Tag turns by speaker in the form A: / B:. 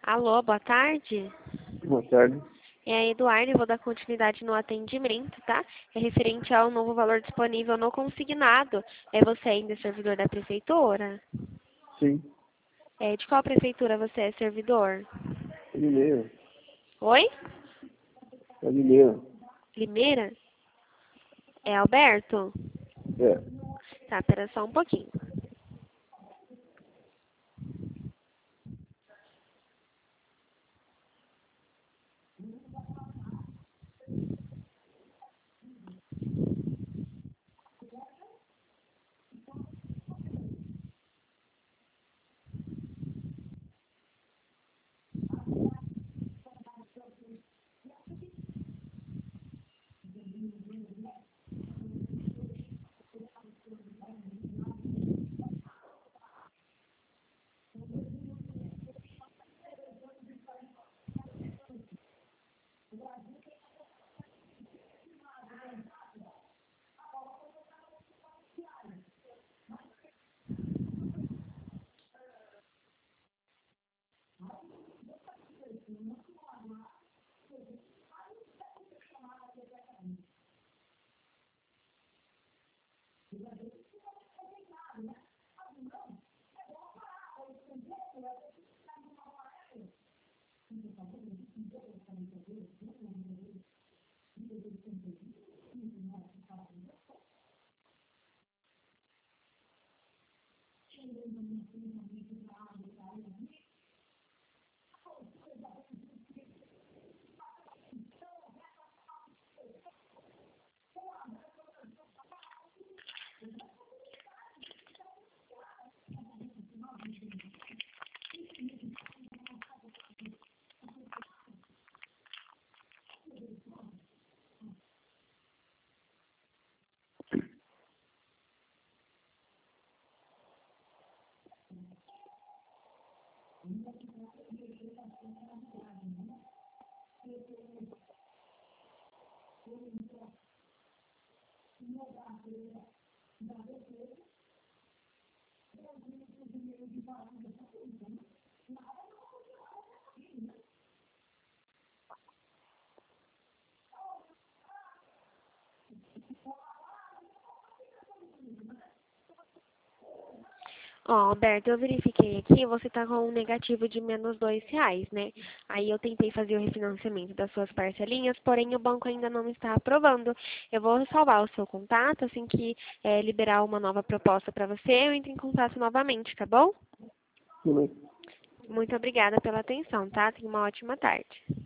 A: Alô, boa tarde.
B: Boa tarde.
A: É a Eduardo, eu vou dar continuidade no atendimento, tá? É referente ao novo valor disponível no consignado. Você ainda é servidor da prefeitura?
B: Sim.
A: De qual prefeitura você é servidor?
B: Limeira.
A: Oi?
B: É Limeira.
A: Limeira? É Alberto?
B: É.
A: Tá, pera só um pouquinho. Ó, Alberto, eu verifiquei aqui, você tá com um negativo de menos R$ 2, né? Aí eu tentei fazer o refinanciamento das suas parcelinhas, porém o banco ainda não está aprovando. Eu vou salvar o seu contato, assim que liberar uma nova proposta para você, eu entro em contato novamente, tá bom?
B: Tudo bem.
A: Muito obrigada pela atenção, tá? Tenha uma ótima tarde.